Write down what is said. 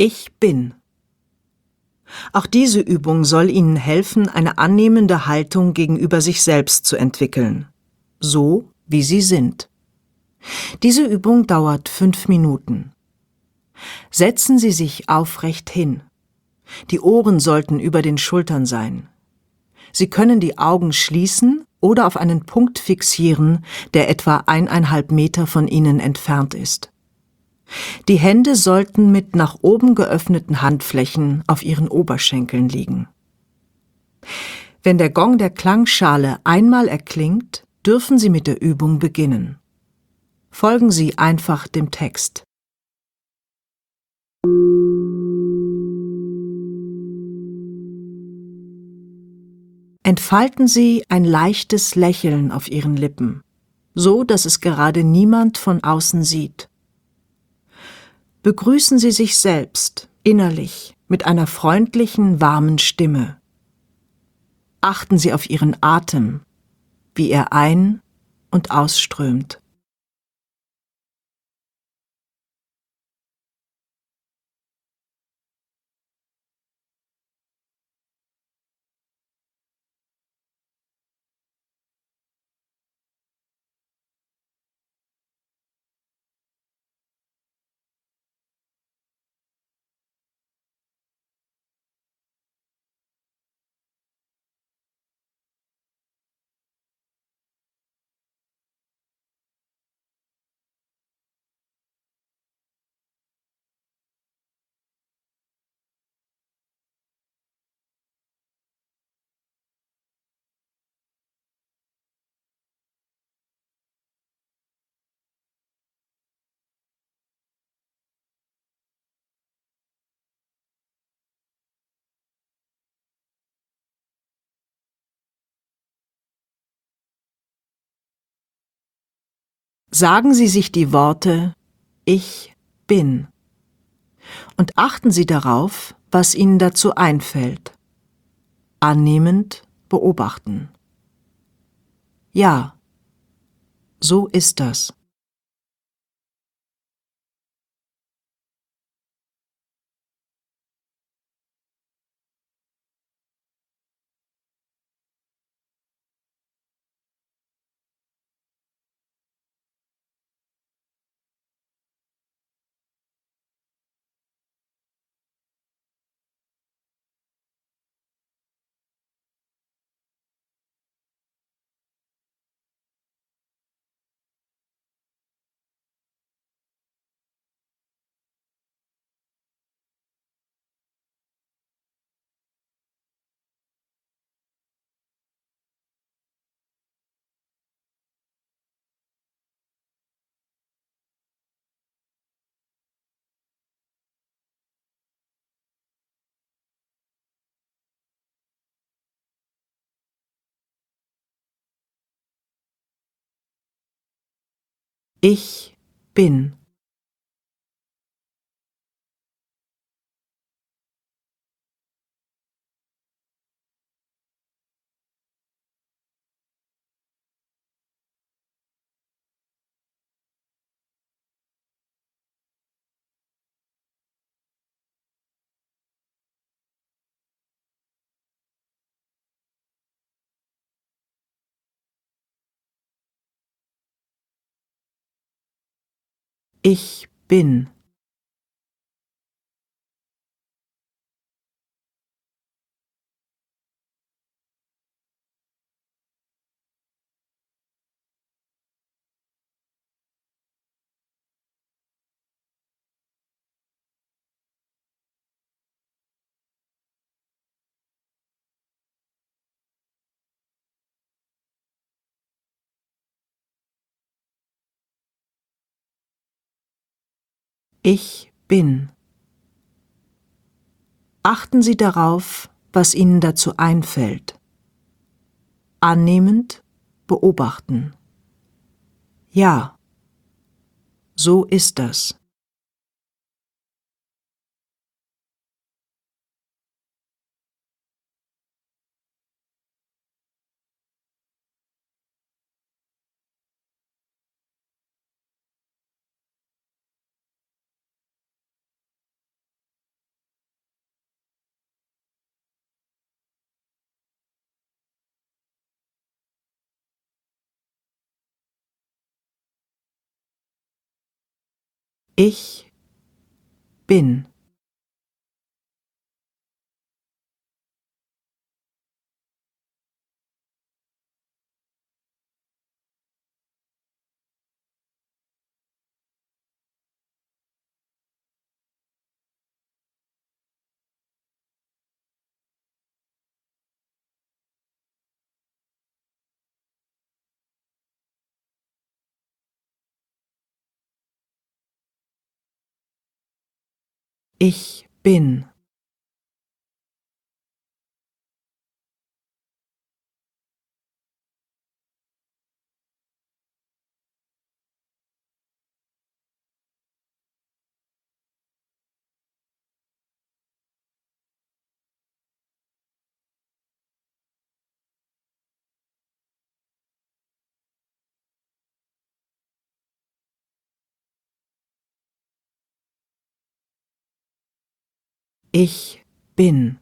Ich bin. Auch diese Übung soll Ihnen helfen, eine annehmende Haltung gegenüber sich selbst zu entwickeln. So, wie Sie sind. Diese Übung dauert 5 Minuten. Setzen Sie sich aufrecht hin. Die Ohren sollten über den Schultern sein. Sie können die Augen schließen oder auf einen Punkt fixieren, der etwa 1,5 Meter von Ihnen entfernt ist. Die Hände sollten mit nach oben geöffneten Handflächen auf Ihren Oberschenkeln liegen. Wenn der Gong der Klangschale einmal erklingt, dürfen Sie mit der Übung beginnen. Folgen Sie einfach dem Text. Entfalten Sie ein leichtes Lächeln auf Ihren Lippen, so dass es gerade niemand von außen sieht. Begrüßen Sie sich selbst innerlich mit einer freundlichen, warmen Stimme. Achten Sie auf Ihren Atem, wie er ein- und ausströmt. Sagen Sie sich die Worte Ich bin und achten Sie darauf, was Ihnen dazu einfällt. Annehmend beobachten. Ja, so ist das. Ich bin. Ich bin. Ich bin. Achten Sie darauf, was Ihnen dazu einfällt. Annehmend beobachten. Ja, so ist das. Ich bin. Ich bin. Ich bin.